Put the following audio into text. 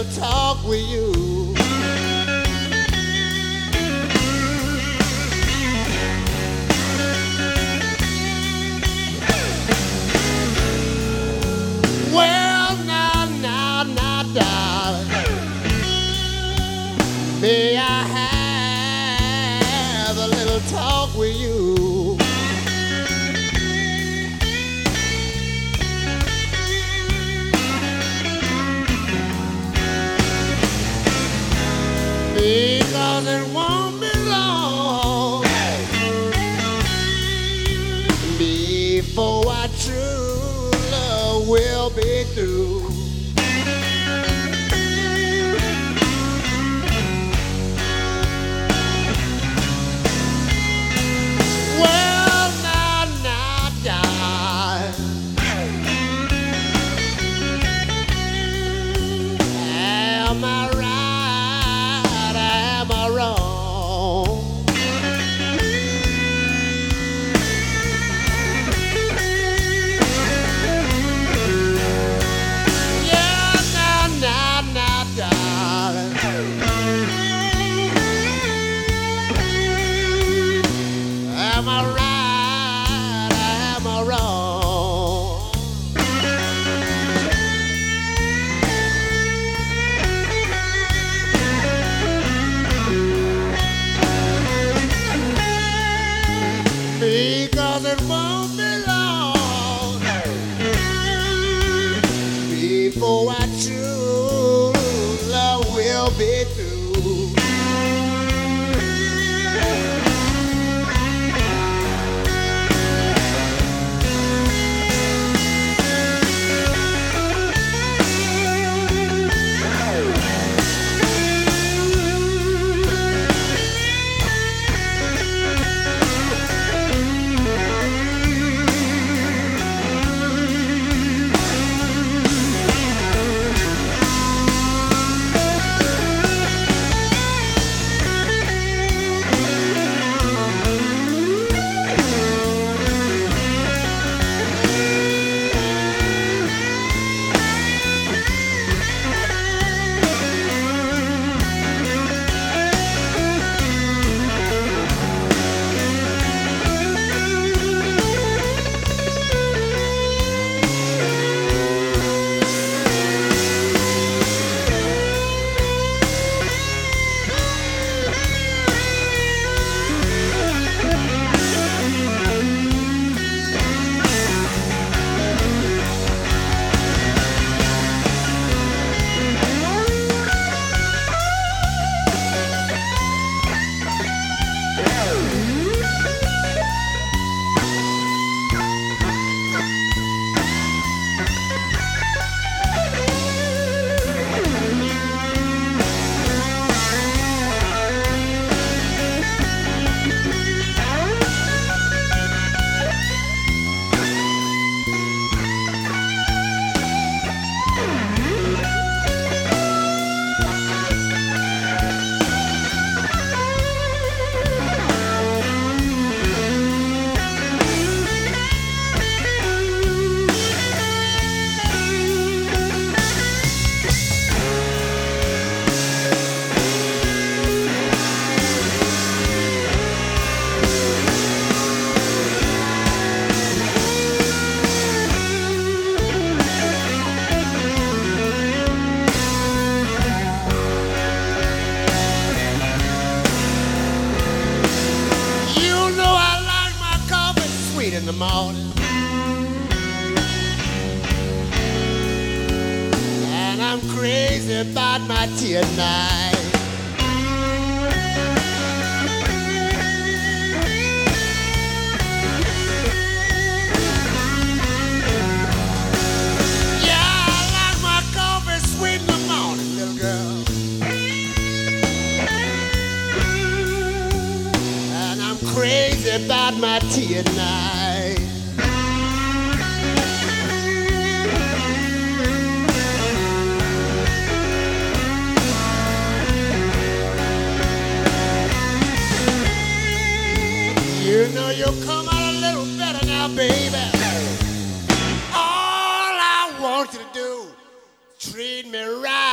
talk with you. Well, now, darling, may I have a little talk with you? Because it won't be long before our true love will be through. Well, now, darling, am I right? Am I wrong? Yeah, now, darling, am I right? Am I wrong? Because it won't be long before our true love will be through. In the morning, and I'm crazy about my tea at night. Yeah, I like my coffee sweet in the morning, little girl, and I'm crazy about my tea at night. You know you'll come out a little better now, baby. All I want you to do, treat me right.